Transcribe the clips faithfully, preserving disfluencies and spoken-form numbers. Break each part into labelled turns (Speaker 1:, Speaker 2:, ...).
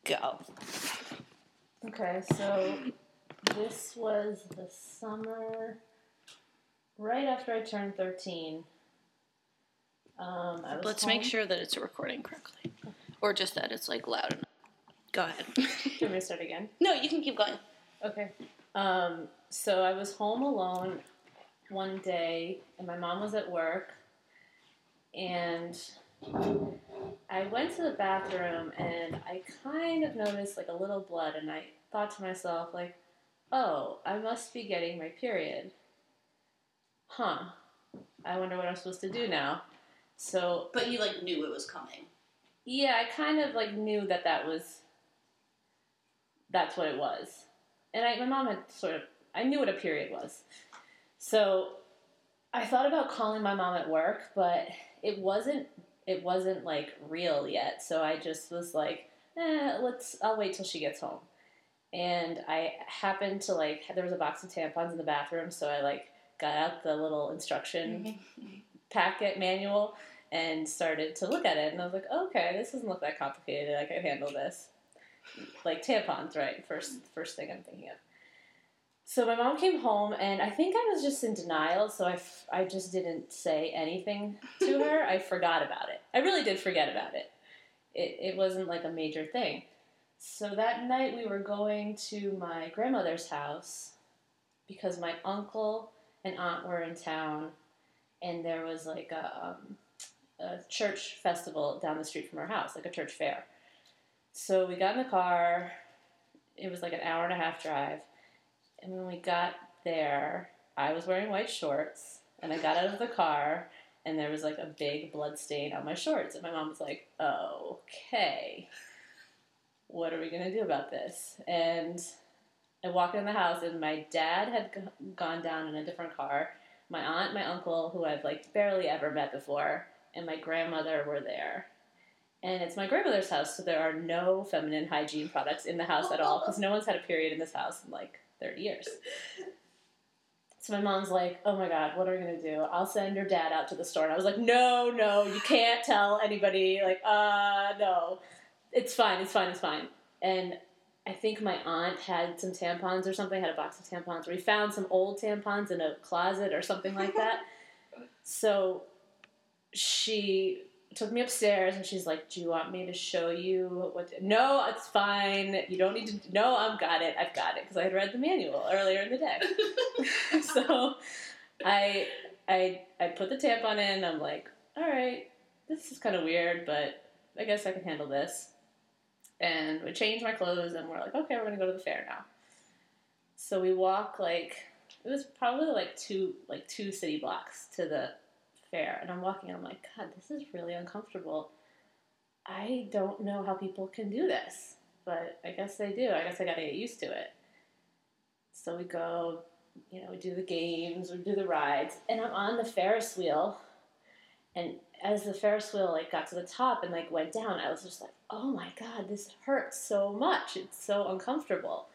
Speaker 1: Go.
Speaker 2: Okay, so this was the summer right after I turned thirteen. Um, I was
Speaker 1: Let's
Speaker 2: home.
Speaker 1: make sure that it's recording correctly. Or just that it's, like, loud enough. Go ahead.
Speaker 2: Do you want me to start again?
Speaker 1: No, you can keep going.
Speaker 2: Okay. Um, so I was home alone one day, and my mom was at work, and I went to the bathroom, and I kind of noticed, like, a little blood, and I thought to myself, like, oh, I must be getting my period. Huh. I wonder what I'm supposed to do now. So,
Speaker 1: But you, like, knew it was coming.
Speaker 2: Yeah, I kind of, like, knew that that was, that's what it was. And I, my mom had sort of, I knew what a period was. So, I thought about calling my mom at work, but it wasn't, it wasn't, like, real yet. So I just was like, eh, let's, I'll wait till she gets home. And I happened to, like, there was a box of tampons in the bathroom, so I, like, got out the little instruction packet manual and started to look at it, and I was like, okay, this doesn't look that complicated, I can handle this. Like, tampons, right, first first thing I'm thinking of. So my mom came home, and I think I was just in denial, so I, f- I just didn't say anything to her. I forgot about it. I really did forget about it. It, it wasn't, like, a major thing. So that night we were going to my grandmother's house because my uncle and aunt were in town, and there was, like, a... Um, a church festival down the street from our house, like a church fair. So we got in the car. It was like an hour and a half drive. And when we got there, I was wearing white shorts, and I got out of the car, and there was like a big blood stain on my shorts. And my mom was like, oh, okay, what are we going to do about this? And I walked in the house, and my dad had g- gone down in a different car. My aunt, my uncle, who I've like barely ever met before, and my grandmother were there. And it's my grandmother's house, so there are no feminine hygiene products in the house at all, because no one's had a period in this house in, like, thirty years. So my mom's like, oh my god, what are we going to do? I'll send your dad out to the store. And I was like, no, no, you can't tell anybody. Like, uh, no. It's fine, it's fine, it's fine. And I think my aunt had some tampons or something, had a box of tampons. We found some old tampons in a closet or something like that. So... she took me upstairs, and she's like, do you want me to show you what to... No, it's fine. You don't need to... No, I've got it. I've got it. Because I had read the manual earlier in the day. So I, I, I put the tampon in. I'm like, all right, this is kind of weird, but I guess I can handle this. And we changed my clothes, and we're like, okay, we're going to go to the fair now. So we walk, like... It was probably, like, two, like, two city blocks to the... fair, and I'm walking and I'm like, god, this is really uncomfortable. I don't know how people can do this, but I guess they do. I guess I gotta get used to it. So we go, you know, we do the games, we do the rides, and I'm on the Ferris wheel, and as the Ferris wheel, like, got to the top and, like, went down, I was just like, oh my god, this hurts so much. It's so uncomfortable.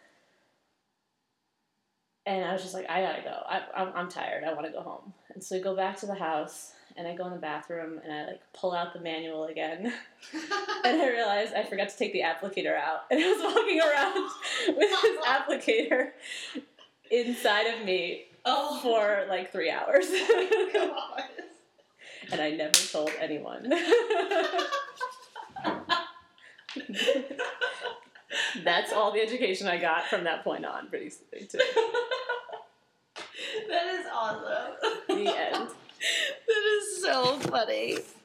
Speaker 2: And I was just like, I gotta go. I, I'm, I'm tired. I want to go home. And so we go back to the house, and I go in the bathroom, and I, like, pull out the manual again. And I realized I forgot to take the applicator out. And I was walking around with this applicator inside of me oh. for, like, three hours. Oh my God. And I never told anyone. That's all the education I got from that point on, pretty too.
Speaker 1: That is awesome.
Speaker 2: The end.
Speaker 1: That is so funny.